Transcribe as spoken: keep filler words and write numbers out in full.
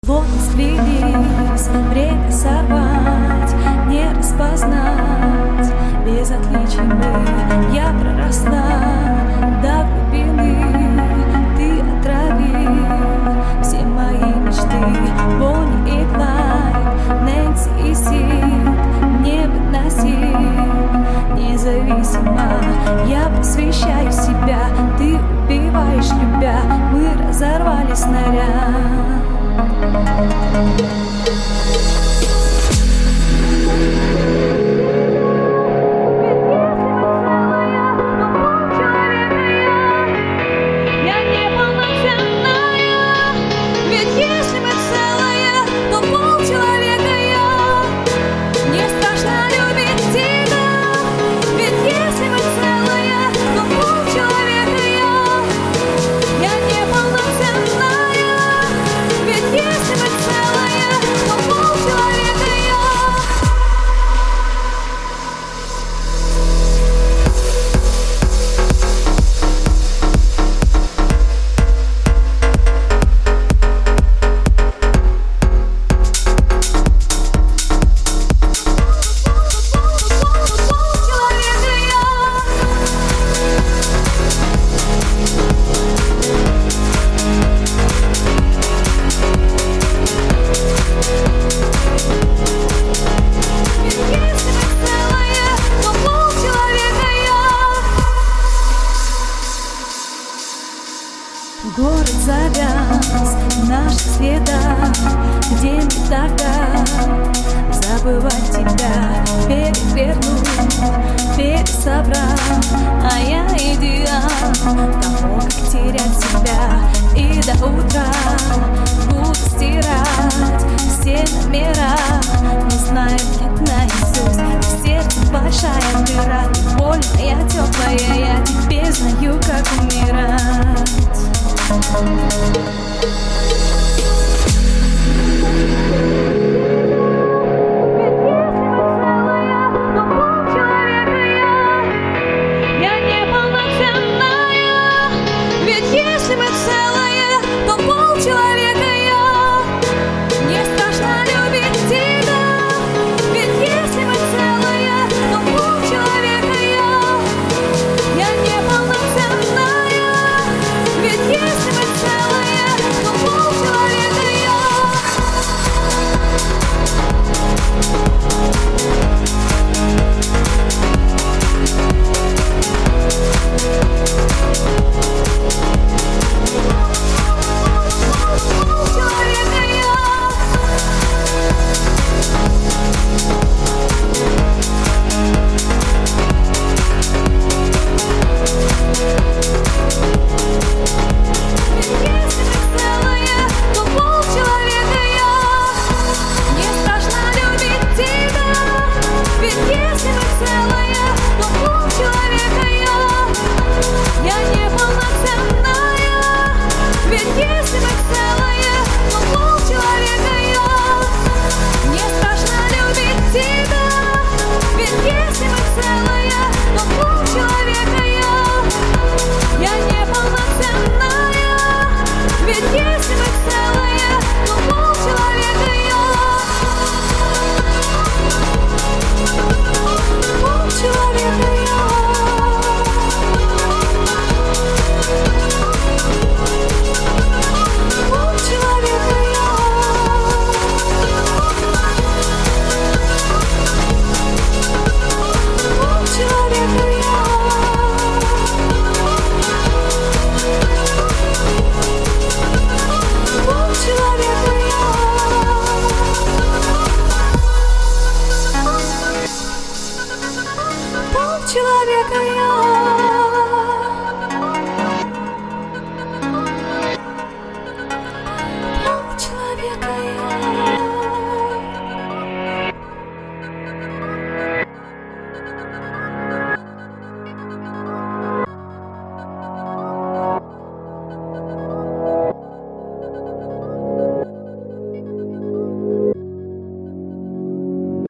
Вот сплелись, время сорвать, не распознать. Без отличий мы, я проросла до глубины. Ты отравил все мои мечты. Бонни и Клайд, Нэнси и Сид, невыносим, независимо. Я посвящаю себя, ты убиваешь любя. Мы разорвали снаряд. Город завяз в наших следах, где мне тогда забывать тебя, перевернуть, пересобрать. А я идеал того, как терять себя, и до утра буду стирать.